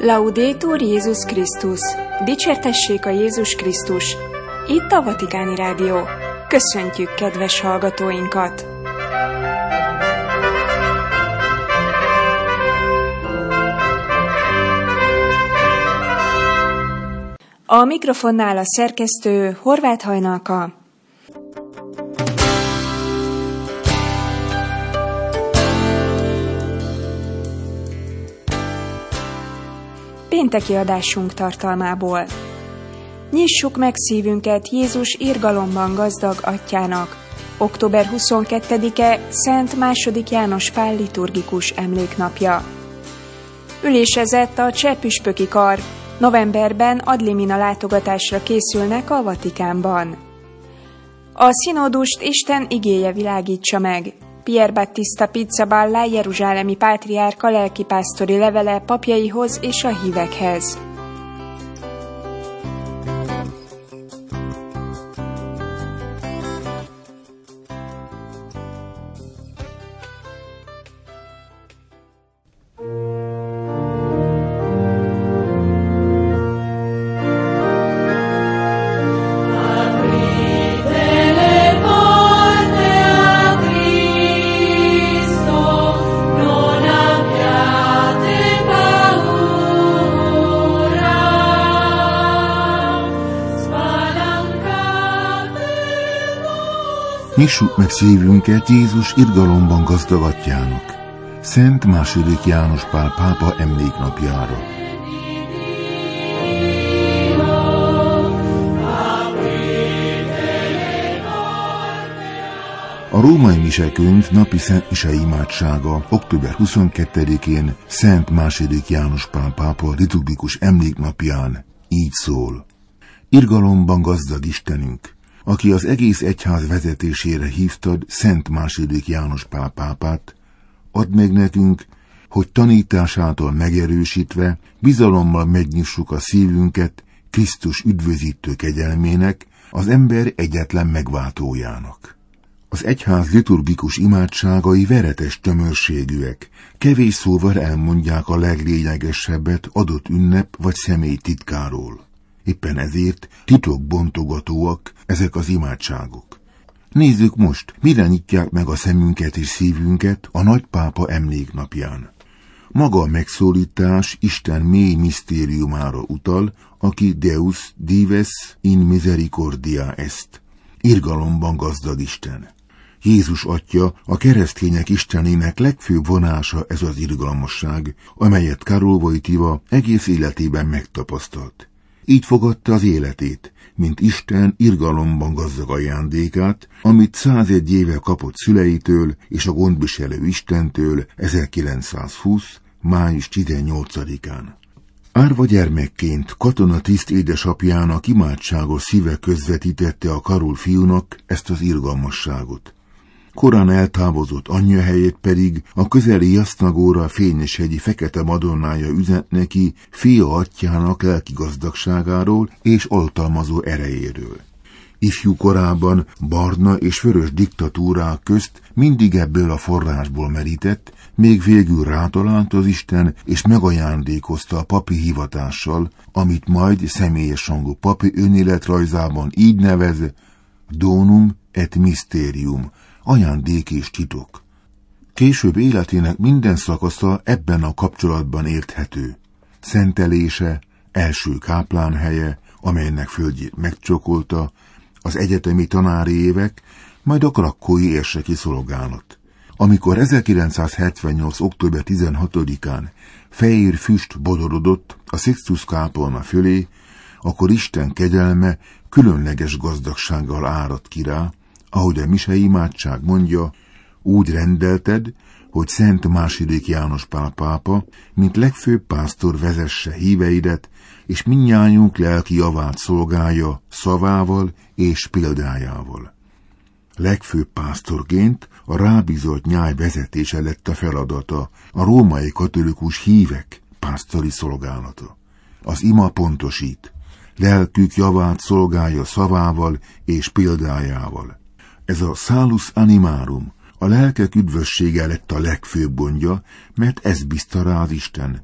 Laudetur Jézus Krisztus! Dicsértessék a Jézus Krisztus! Itt a Vatikáni Rádió. Köszöntjük kedves hallgatóinkat! A mikrofonnál a szerkesztő Horváth Hajnalka. Pénteki adásunk tartalmából. Nyissuk meg szívünket Jézus irgalomban gazdag atyának. Október 22-e Szent II. János Pál liturgikus emléknapja. Ülésezett a cseh püspöki kar. Novemberben ad limina látogatásra készülnek a Vatikánban. A szinódust Isten igéje világítsa meg. Pier Battista Pizzaballa jeruzsálemi pátriárka lelkipásztori levele papjaihoz és a hívekhez. Nyissuk meg szívünket Jézus irgalomban gazdag atyának, Szent II. János Pál pápa emléknapjára. A római misekönyv napi szent mise imádsága október 22-én Szent II. János Pál pápa liturgikus emléknapján így szól. Irgalomban gazdag Istenünk, aki az egész egyház vezetésére hívtad Szent II. János Pál pápát, add meg nekünk, hogy tanításától megerősítve bizalommal megnyissuk a szívünket Krisztus üdvözítő kegyelmének, az ember egyetlen megváltójának. Az egyház liturgikus imádságai veretes tömörségűek, kevés szóval elmondják a leglényegesebbet adott ünnep vagy személy titkáról. Éppen ezért titokbontogatóak ezek az imádságok. Nézzük most, mire nyitják meg a szemünket és szívünket a nagypápa emléknapján. Maga a megszólítás Isten mély misztériumára utal, aki Deus dives in misericordia est. Irgalomban gazdag Isten. Jézus atya, a keresztények istenének legfőbb vonása ez az irgalmasság, amelyet Karol Wojtyła egész életében megtapasztalt. Így fogadta az életét, mint Isten irgalomban gazdag ajándékát, amit 101 éve kapott szüleitől és a gondviselő Istentől 1920. május 18-án. Árva gyermekként katonatiszt édesapjának imádságos szíve közvetítette a Karol fiúnak ezt az irgalmasságot. Korán eltávozott anyja helyét pedig a közeli Jasznagóra fényeshegyi Fekete Madonnája üzent neki fia atyjának lelki gazdagságáról és oltalmazó erejéről. Ifjú korában barna és vörös diktatúrák közt mindig ebből a forrásból merített, még végül rátalált az Isten és megajándékozta a papi hivatással, amit majd személyes hangú papi önéletrajzában így nevez: donum et mysterium, ajándék és titok. Később életének minden szakasza ebben a kapcsolatban érthető. Szentelése, első káplánhelye, amelynek földjét megcsokolta, az egyetemi tanári évek, majd a krakkói érseki szolgálat. Amikor 1978. október 16-án fehér füst bodorodott a Sixtus kápolna fölé, akkor Isten kegyelme különleges gazdagsággal áradt ki rá, ahogy a mise imádság mondja, úgy rendelted, hogy Szent II. János Pál pápa, mint legfőbb pásztor vezesse híveidet, és mindnyájunk lelki javát szolgálja szavával és példájával. Legfőbb pásztorként a rábízott nyáj vezetése lett a feladata, a római katolikus hívek pásztori szolgálata. Az ima pontosít, lelkük javát szolgálja szavával és példájával. Ez a salus animarum, a lelkek üdvössége lett a legfőbb gondja, mert ez bízta rá az Isten,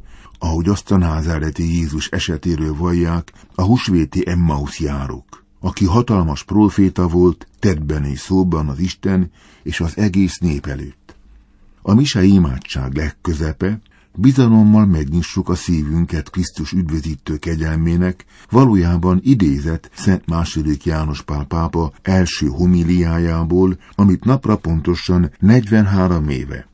ahogy azt a názáreti Jézus esetéről vallják a húsvéti Emmaus járók, aki hatalmas próféta volt tettben és szóban az Isten és az egész nép előtt. A mise imádság legközepe, bizalommal megnyissuk a szívünket Krisztus üdvözítő kegyelmének, valójában idézett Szent II. János Pál pápa első homiliájából, amit napra pontosan 43 éve,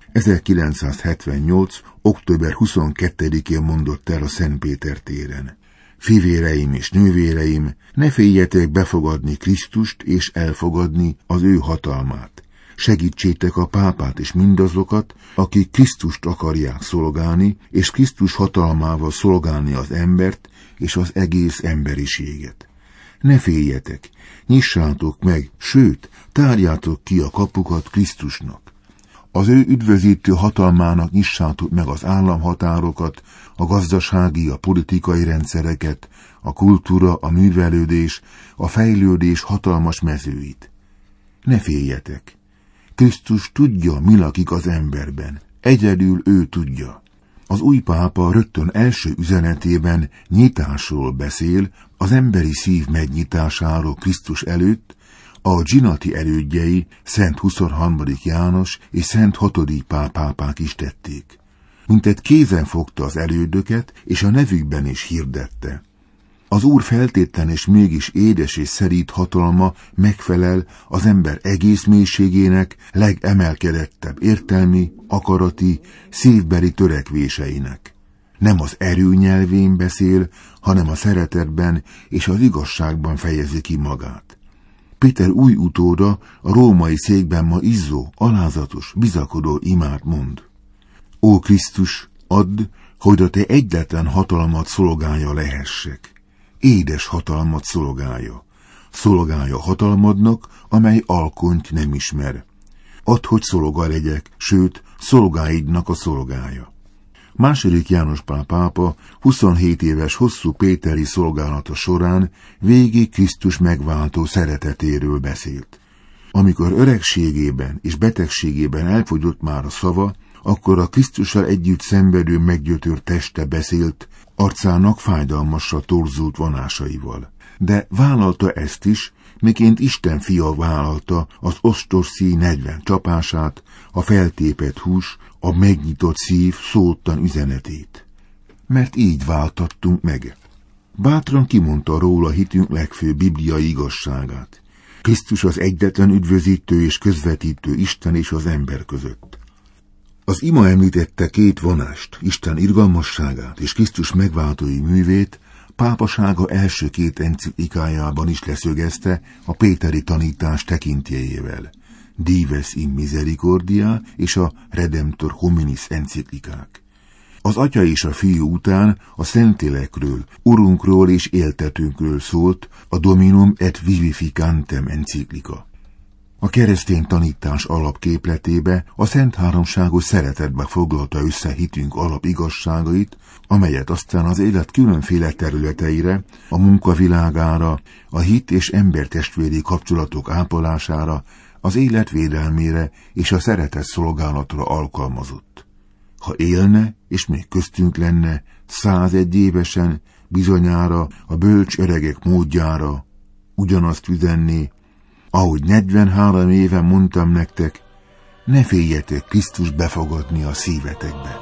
1978. október 22-én mondott el a Szent Péter téren. Fivéreim és nővéreim, ne féljetek befogadni Krisztust és elfogadni az ő hatalmát. Segítsétek a pápát és mindazokat, akik Krisztust akarják szolgálni, és Krisztus hatalmával szolgálni az embert és az egész emberiséget. Ne féljetek, nyissátok meg, sőt, tárjátok ki a kapukat Krisztusnak. Az ő üdvözítő hatalmának nyissátok meg az államhatárokat, a gazdasági, a politikai rendszereket, a kultúra, a művelődés, a fejlődés hatalmas mezőit. Ne féljetek! Krisztus tudja, mi lakik az emberben. Egyedül ő tudja. Az új pápa rögtön első üzenetében nyitásról beszél, az emberi szív megnyitásáról Krisztus előtt, a zsinati elődjei, Szent 23. János és Szent 6. Pál pápák is tették. Mintegy kézen fogta az elődöket, és a nevükben is hirdette. Az Úr feltétlen és mégis édes és szerint hatalma megfelel az ember egész mélységének, legemelkedettebb értelmi, akarati, szívbeli törekvéseinek. Nem az erő nyelvén beszél, hanem a szeretetben és az igazságban fejezi ki magát. Péter új utóda a római székben ma izzó, alázatos, bizakodó imát mond. Ó Krisztus, add, hogy a te egyetlen hatalmat szolgálja lehessek. Édes hatalmat szolgálja. Szolgálja hatalmadnak, amely alkonyt nem ismer. Add, hogy szolga legyek, sőt, szolgáidnak a szolgája. II. János Pál pápa 27 éves hosszú péteri szolgálata során végig Krisztus megváltó szeretetéről beszélt. Amikor öregségében és betegségében elfogyott már a szava, akkor a Krisztussal együtt szenvedő meggyötört teste beszélt, arcának fájdalmasra torzult vonásaival. De vállalta ezt is, miként Isten fia vállalta az ostos szíj 40 csapását, a feltépett hús, a megnyitott szív szóttan üzenetét. Mert így váltattunk meg. Bátran kimondta róla hitünk legfőbb bibliai igazságát. Krisztus az egyetlen üdvözítő és közvetítő Isten és az ember között. Az ima említette két vonást, Isten irgalmasságát és Krisztus megváltói művét, pápasága első két enciklikájában is leszögezte a péteri tanítás tekintélyével. Dives in Misericordia és a Redemptor Hominis enciklikák. Az Atya és a Fiú után a Szentlélekről, Urunkról és éltetőnkről szólt a Dominum et Vivificantem enciklika. A keresztény tanítás alapképletébe a Szent Háromságos szeretetbe foglalta össze hitünk alapigazságait, amelyet aztán az élet különféle területeire, a munkavilágára, a hit és embertestvéri kapcsolatok ápolására, az élet védelmére és a szeretet szolgálatra alkalmazott. Ha élne, és még köztünk lenne, 101 évesen, bizonyára a bölcs öregek módjára ugyanazt üzenné, ahogy 43 éven mondtam nektek, ne féljetek Krisztus befogadni a szívetekbe.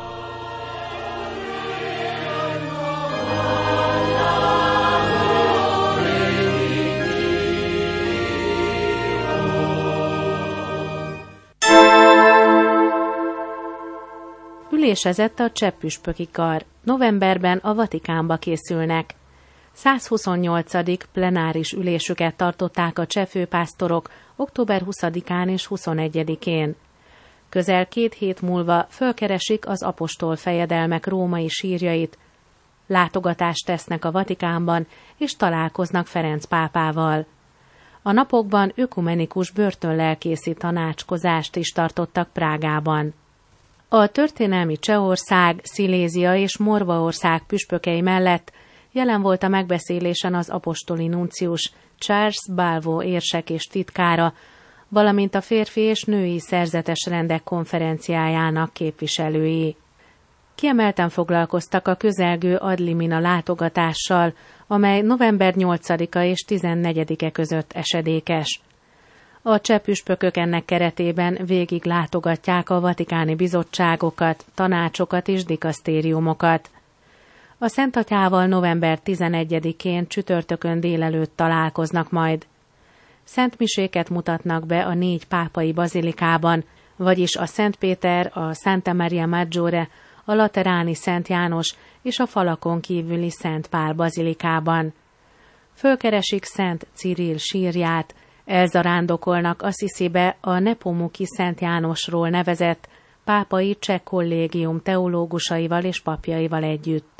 Ülésezett a cseh püspöki kar. Novemberben a Vatikánba készülnek. 128. plenáris ülésüket tartották a cseh főpásztorok október 20-án és 21-én. Közel 2 hét múlva fölkeresik az apostol fejedelmek római sírjait, látogatást tesznek a Vatikánban, és találkoznak Ferenc pápával. A napokban ökumenikus börtönlelkészi tanácskozást is tartottak Prágában. A történelmi Csehország, Szilézia és Morvaország püspökei mellett jelen volt a megbeszélésen az apostoli nuncius Charles Balvo érsek és titkára, valamint a férfi és női szerzetes rendek konferenciájának képviselői. Kiemelten foglalkoztak a közelgő ad limina látogatással, amely november 8-a és 14-e között esedékes. A cseh püspökök ennek keretében végig látogatják a vatikáni bizottságokat, tanácsokat és dikasztériumokat. A Szent Atyával november 11-én csütörtökön délelőtt találkoznak majd. Szentmiséket mutatnak be a 4 pápai bazilikában, vagyis a Szent Péter, a Santa Maria Maggiore, a Lateráni Szent János és a falakon kívüli Szent Pál bazilikában. Fölkeresik Szent Cirill sírját, elzarándokolnak Assisibe a Nepomuki Szent Jánosról nevezett pápai cseh kollégium teológusaival és papjaival együtt.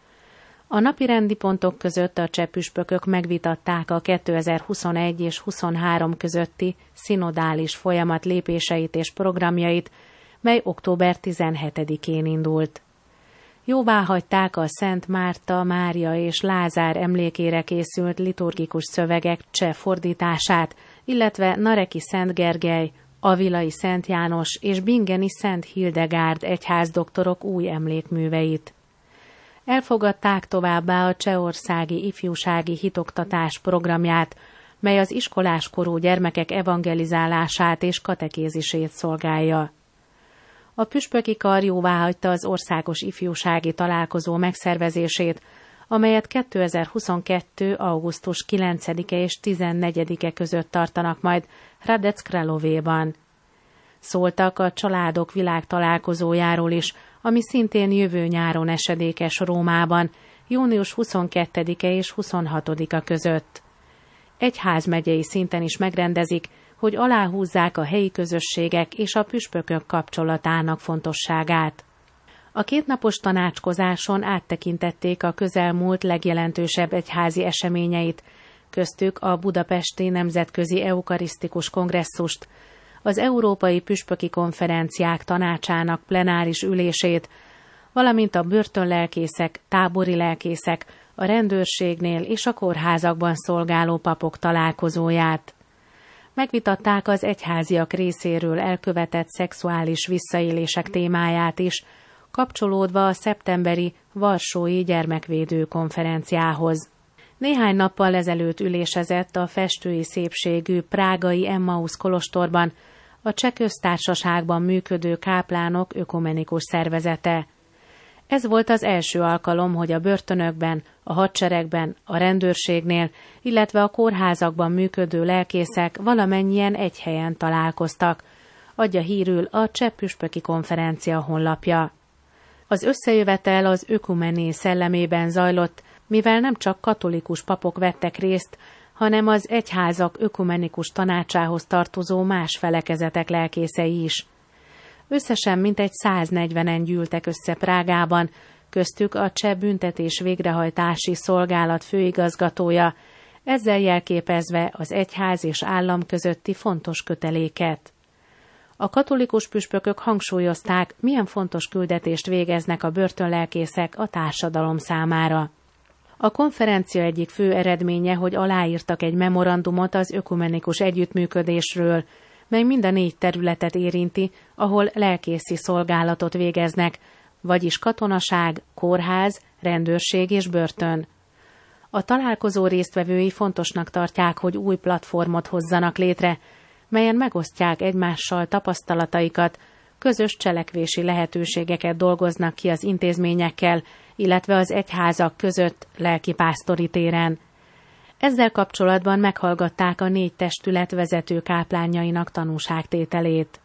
A napirendi pontok között a cseh püspökök megvitatták a 2021 és 23 közötti szinodális folyamat lépéseit és programjait, mely október 17-én indult. Jóváhagyták a Szent Márta, Mária és Lázár emlékére készült liturgikus szövegek cseh fordítását, illetve Nareki Szent Gergely, Avilai Szent János és Bingeni Szent Hildegárd egyházdoktorok új emlékműveit. Elfogadták továbbá a csehországi ifjúsági hitoktatás programját, mely az iskoláskorú gyermekek evangelizálását és katekézisét szolgálja. A püspöki kar jóváhagyta az országos ifjúsági találkozó megszervezését, amelyet 2022. augusztus 9-e és 14-e között tartanak majd Hradec Kralovéban. Szóltak a családok világtalálkozójáról is, ami szintén jövő nyáron esedékes Rómában, június 22-e és 26-a között. Egyházmegyei szinten is megrendezik, hogy aláhúzzák a helyi közösségek és a püspökök kapcsolatának fontosságát. A 2 napos tanácskozáson áttekintették a közelmúlt legjelentősebb egyházi eseményeit, köztük a Budapesti Nemzetközi Eukarisztikus Kongresszust, az Európai Püspöki Konferenciák Tanácsának plenáris ülését, valamint a börtönlelkészek, tábori lelkészek, a rendőrségnél és a kórházakban szolgáló papok találkozóját. Megvitatták az egyháziak részéről elkövetett szexuális visszaélések témáját is, kapcsolódva a szeptemberi Varsói Gyermekvédő Konferenciához. Néhány nappal ezelőtt ülésezett a festői szépségű prágai Emmaus kolostorban a Cseh Köztársaságban működő káplánok ökumenikus szervezete. Ez volt az első alkalom, hogy a börtönökben, a hadseregben, a rendőrségnél, illetve a kórházakban működő lelkészek valamennyien egy helyen találkoztak, adja hírül a Cseh Püspöki Konferencia honlapja. Az összejövetel az ökumené szellemében zajlott, mivel nem csak katolikus papok vettek részt, hanem az egyházak ökumenikus tanácsához tartozó más felekezetek lelkészei is. Összesen mintegy 140-en gyűltek össze Prágában, köztük a Cseh Büntetés Végrehajtási Szolgálat főigazgatója, ezzel jelképezve az egyház és állam közötti fontos köteléket. A katolikus püspökök hangsúlyozták, milyen fontos küldetést végeznek a börtönlelkészek a társadalom számára. A konferencia egyik fő eredménye, hogy aláírtak egy memorandumot az ökumenikus együttműködésről, mely mind a 4 területet érinti, ahol lelkészi szolgálatot végeznek, vagyis katonaság, kórház, rendőrség és börtön. A találkozó résztvevői fontosnak tartják, hogy új platformot hozzanak létre, melyen megosztják egymással tapasztalataikat, közös cselekvési lehetőségeket dolgoznak ki az intézményekkel, illetve az egyházak között lelkipásztori téren. Ezzel kapcsolatban meghallgatták a 4 testület vezető káplánjainak tanúságtételét.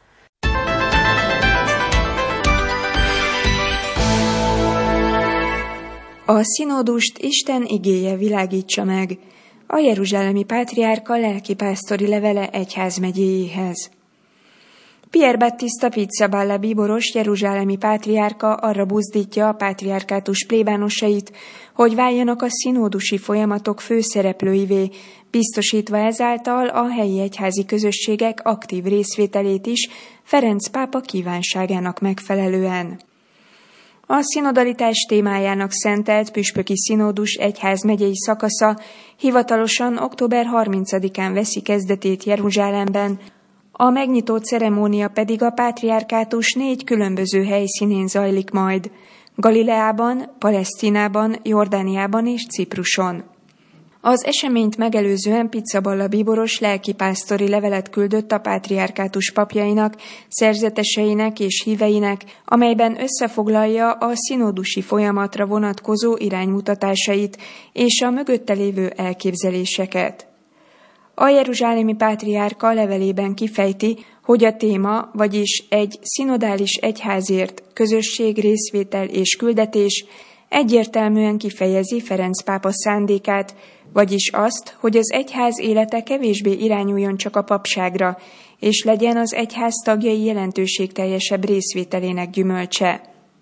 A szinódust Isten igéje világítsa meg. A jeruzsálemi pátriárka lelkipásztori levele egyházmegyéjéhez. Pier Battista Pizzaballa bíboros jeruzsálemi pátriárka arra buzdítja a pátriárkátus plébánosait, hogy váljanak a szinódusi folyamatok főszereplőivé, biztosítva ezáltal a helyi egyházi közösségek aktív részvételét is Ferenc pápa kívánságának megfelelően. A szinodalitás témájának szentelt püspöki szinódus egyházmegyei szakasza hivatalosan október 30-án veszi kezdetét Jeruzsálemben, A megnyitó ceremónia pedig a pátriárkátus 4 különböző helyszínén zajlik majd: Galileában, Palesztinában, Jordániában és Cipruson. Az eseményt megelőzően Pizzaballa bíboros lelkipásztori levelet küldött a pátriárkátus papjainak, szerzeteseinek és híveinek, amelyben összefoglalja a szinódusi folyamatra vonatkozó iránymutatásait és a mögötte lévő elképzeléseket. A jeruzsálemi pátriárka levelében kifejti, hogy a téma, vagyis egy szinodális egyházért, közösség, részvétel és küldetés egyértelműen kifejezi Ferenc pápa szándékát, vagyis azt, hogy az egyház élete kevésbé irányuljon csak a papságra, és legyen az egyház tagjai jelentőségteljesebb részvételének gyümölcse.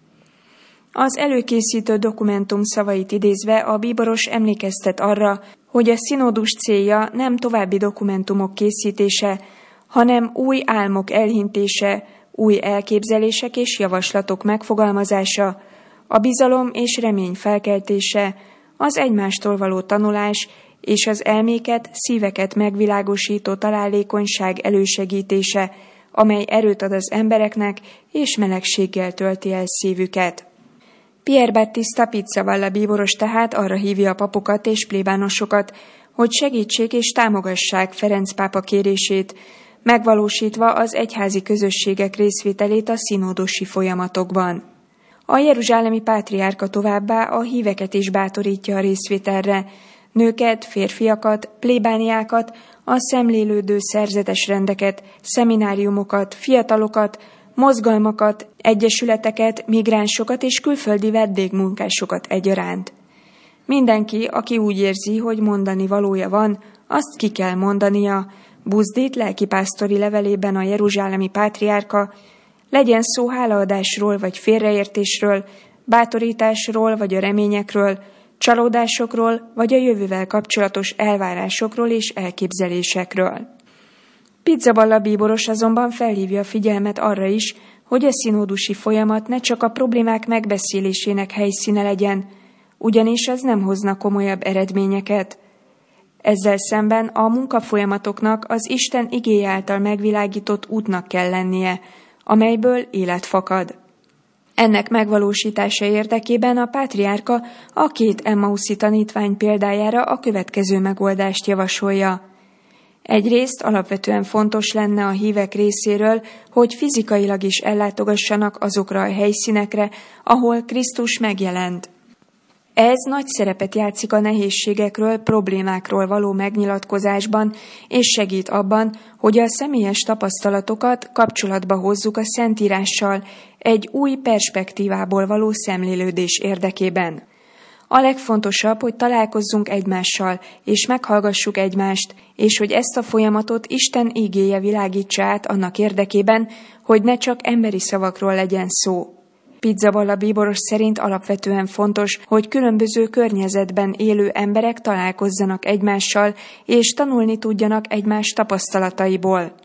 Az előkészítő dokumentum szavait idézve a bíboros emlékeztet arra, hogy a szinódus célja nem további dokumentumok készítése, hanem új álmok elhintése, új elképzelések és javaslatok megfogalmazása, a bizalom és remény felkeltése, az egymástól való tanulás és az elméket, szíveket megvilágosító találékonyság elősegítése, amely erőt ad az embereknek és melegséggel tölti el szívüket. Pier Battista Pizzaballa bíboros tehát arra hívja a papokat és plébánosokat, hogy segítsék és támogassák Ferenc pápa kérését, megvalósítva az egyházi közösségek részvételét a szinódosi folyamatokban. A jeruzsálemi pátriárka továbbá a híveket is bátorítja a részvételre, nőket, férfiakat, plébániákat, a szemlélődő szerzetes rendeket, szemináriumokat, fiatalokat, mozgalmakat, egyesületeket, migránsokat és külföldi vendégmunkásokat egyaránt. Mindenki, aki úgy érzi, hogy mondani valója van, azt ki kell mondania, buzdít lelkipásztori levelében a jeruzsálemi pátriárka, legyen szó hálaadásról vagy félreértésről, bátorításról vagy a reményekről, csalódásokról vagy a jövővel kapcsolatos elvárásokról és elképzelésekről. Pizzaballa bíboros azonban felhívja a figyelmet arra is, hogy a szinódusi folyamat ne csak a problémák megbeszélésének helyszíne legyen, ugyanis az nem hozna komolyabb eredményeket. Ezzel szemben a munkafolyamatoknak az Isten igéje által megvilágított útnak kell lennie, amelyből élet fakad. Ennek megvalósítása érdekében a pátriárka a 2 emmauszi tanítvány példájára a következő megoldást javasolja. Egyrészt alapvetően fontos lenne a hívek részéről, hogy fizikailag is ellátogassanak azokra a helyszínekre, ahol Krisztus megjelent. Ez nagy szerepet játszik a nehézségekről, problémákról való megnyilatkozásban, és segít abban, hogy a személyes tapasztalatokat kapcsolatba hozzuk a Szentírással egy új perspektívából való szemlélődés érdekében. A legfontosabb, hogy találkozzunk egymással, és meghallgassuk egymást, és hogy ezt a folyamatot Isten igéje világítsa át annak érdekében, hogy ne csak emberi szavakról legyen szó. Pizzaballa bíboros szerint alapvetően fontos, hogy különböző környezetben élő emberek találkozzanak egymással, és tanulni tudjanak egymás tapasztalataiból.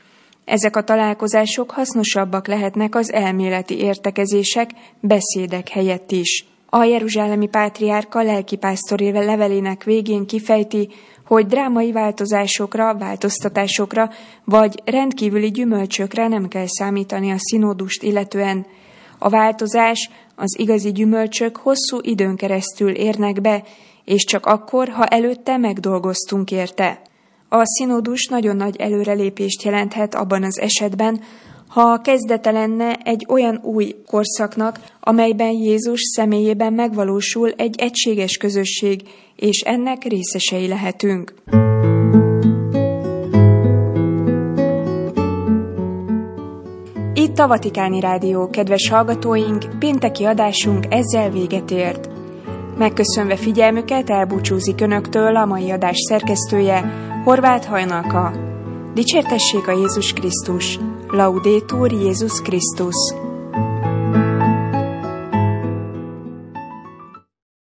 Ezek a találkozások hasznosabbak lehetnek az elméleti értekezések, beszédek helyett is. A jeruzsálemi pátriárka lelkipásztori levelének végén kifejti, hogy drámai változtatásokra vagy rendkívüli gyümölcsökre nem kell számítani a szinódust illetően. A változás, az igazi gyümölcsök hosszú időn keresztül érnek be, és csak akkor, ha előtte megdolgoztunk érte. A szinódus nagyon nagy előrelépést jelenthet abban az esetben, ha a kezdete lenne egy olyan új korszaknak, amelyben Jézus személyében megvalósul egy egységes közösség, és ennek részesei lehetünk. Itt a Vatikáni Rádió, kedves hallgatóink, pénteki adásunk ezzel véget ért. Megköszönve figyelmüket elbúcsúzik önöktől a mai adás szerkesztője, Horváth Hajnalka. Dicsértessék a Jézus Krisztus! Laudetur Jézus Krisztus!